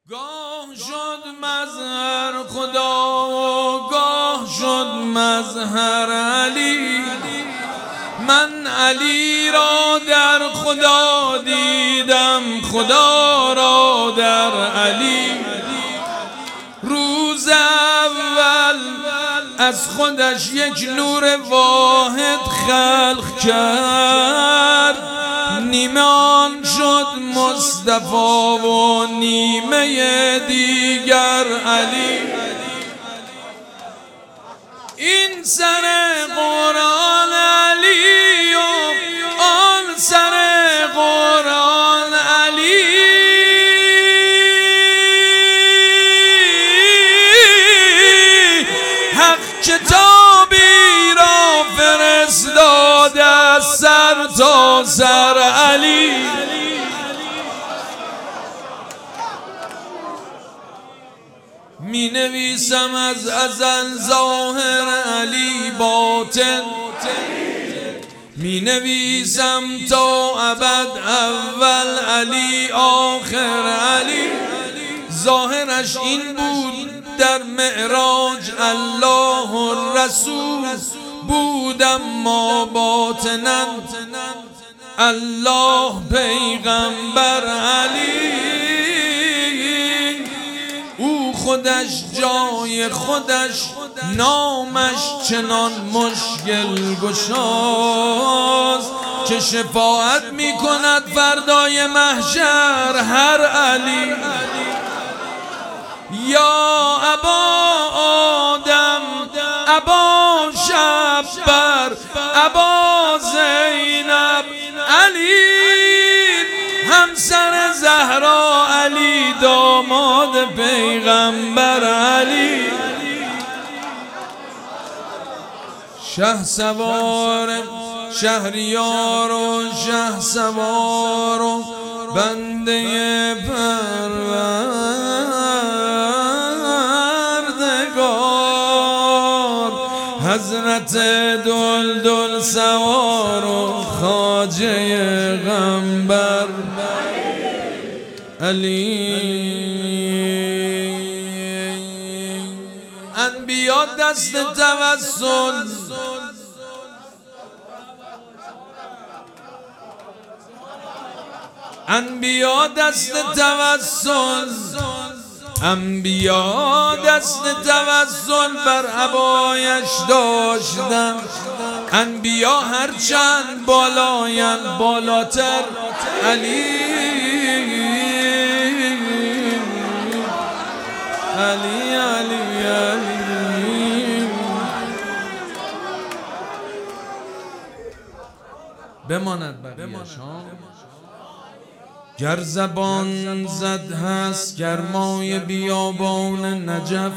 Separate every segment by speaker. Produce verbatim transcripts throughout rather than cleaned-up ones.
Speaker 1: گاه شد مظهر خدا و گاه شد مظهر علی. من علی را در خدا دیدم، خدا را در علی. روز اول از خودش یک نور واحد خلق کرد، نیمه آن شد مصطفی و نیمه دیگر علی. این سر قرآن علی و آن سر قرآن علی. حق کتابی را فرستاده از سر تا سر علی. می نویسم از ازل ظاهر علی باطن، می نویسم تا ابد اول علی آخر علی. ظاهرش این بود در معراج الله الرسول بود، اما باطنا الله پیغمبر علی. او خودش جای خودش نامش چنان مشکل گشاست که شفاعت می کند فردای محشر هر علی. یا ابا آدم ابا شبر ابا زینب علی. همسر زهرا علی، داماد پیغمبر علی. شه سوار شهریار و شه سوار و بنده پروردگار، حضرت دلدل سوار و خواجه غنبر علی. انبیا دست توسل انبیا دست توسل انبیا دست توسل بر عبایش داشتن. انبیا هرچند بالایند بالاتر علی. علی علی علی. بماند بقیه‌شان. گر زبان زد هست گرمای بیابان نجف،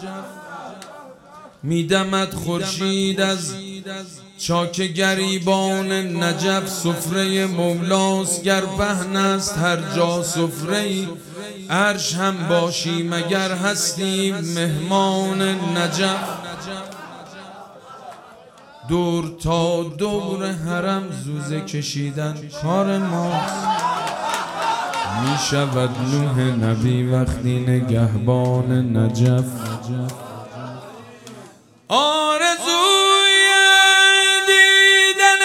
Speaker 1: میدمد خورشید از چاک گریبان نجف. سفره مولاست گر پهن است هر جا سفره، عرش هم باشی مگر هستیم مهمان نجف. دور تا دور حرم زوزه کشیدن کار ماست، می شود نوح نبی وقتی نگهبان نجف. آرزوی دیدن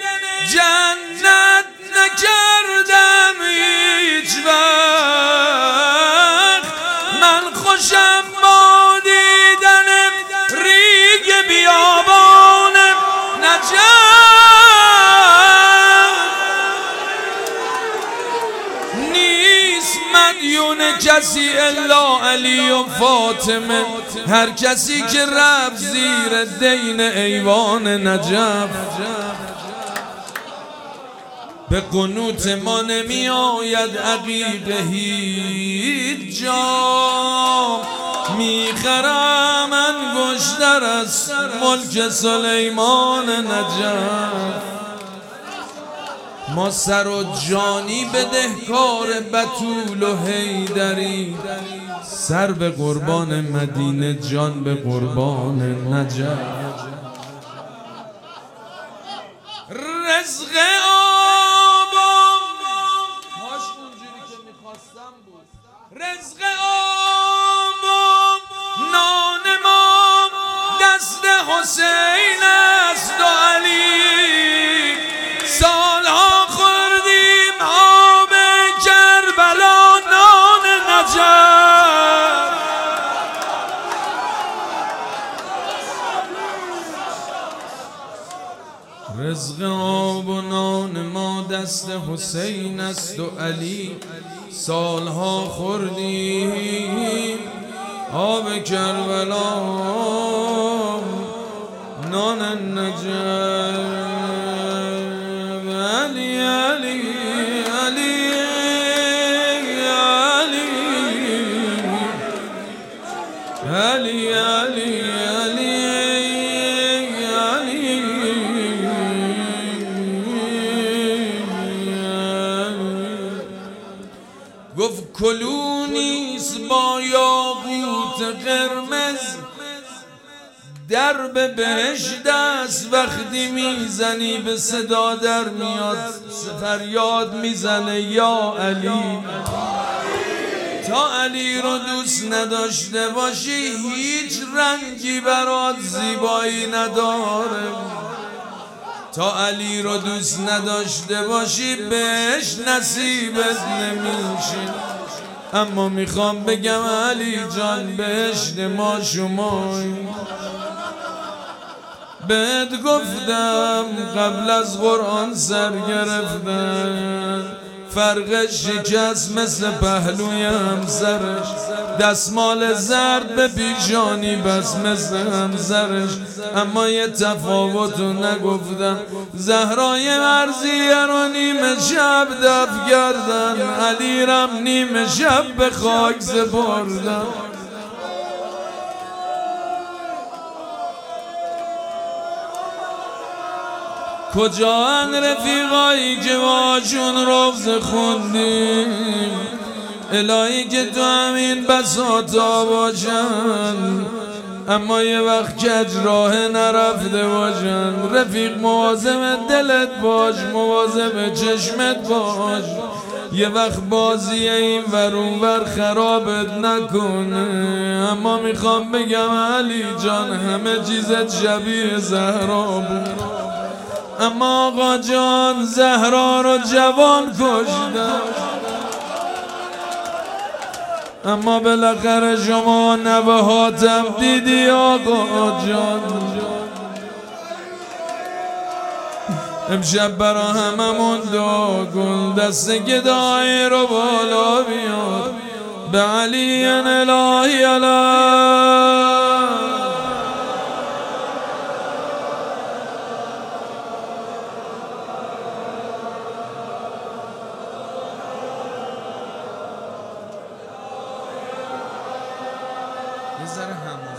Speaker 1: جنت نکردم هیچ وقت، من خوشم با دیدن ریگ بیابان نجف. مدیون کسی الا علی و فاطمه، هر کسی که رفت زیر دین ایوان نجف. به قنوت ما نمی آید عقیق هیچ جا، میخرم انگشتر از ملک سلیمان نجف. ما سر و جانی بدهکار بتول و حیدری، سر به قربان مدینه جان به قربان نجف. رزق آب رزق حسین است و علی، سالها خوردیم آب کربلا نان نجف. رزق آب و نان ما دست حسین است و علی، سالها خوردیم آب کربلا نان نجف. علی علی علی علی علی علی گفت کلونیست با یاقوت قرمز، درب بهشت است وقتی میزنی به صدا در میاد، فریاد میزنه یا علی. تا علی رو دوست نداشته باشی هیچ رنگی برات زیبایی نداره، تا علی رو دوست نداشته باشی بهش نصیبت نمیشه. اما میخوام بگم علی جان بهشت ما شمایی. بهت گفتم قبل از قرآن سر گرفتن، فرق شکست مثل پهلوی همسرش، دستمال زرد به پیشانی بس مثل همسرش. اما یه تفاوتو نگفتن، زهرای مرضیه رو نیمه شب دفن کردن، علی رم نیمه شب به خاک سپردن. کجا ان رفیقایی که باشون رفض خوندیم، الهی که تو همین بساطا باشن، اما یه وقت کج راه نرفته باشن. رفیق مواظب دلت باش، مواظب چشمت باش، یه وقت بازی این ور اون ور خرابت نکنه. اما میخوام بگم علی جان همه چیزت شبیه زهرا بود، اما آقا جان زهرا رو جوان کشتن. اما بالاخره شما نوهاتم دیدی آقا جان. امشب برا هممون دعا کن، دست گدایی رو بالا بیار، به علی الهی علی. یه ذره همون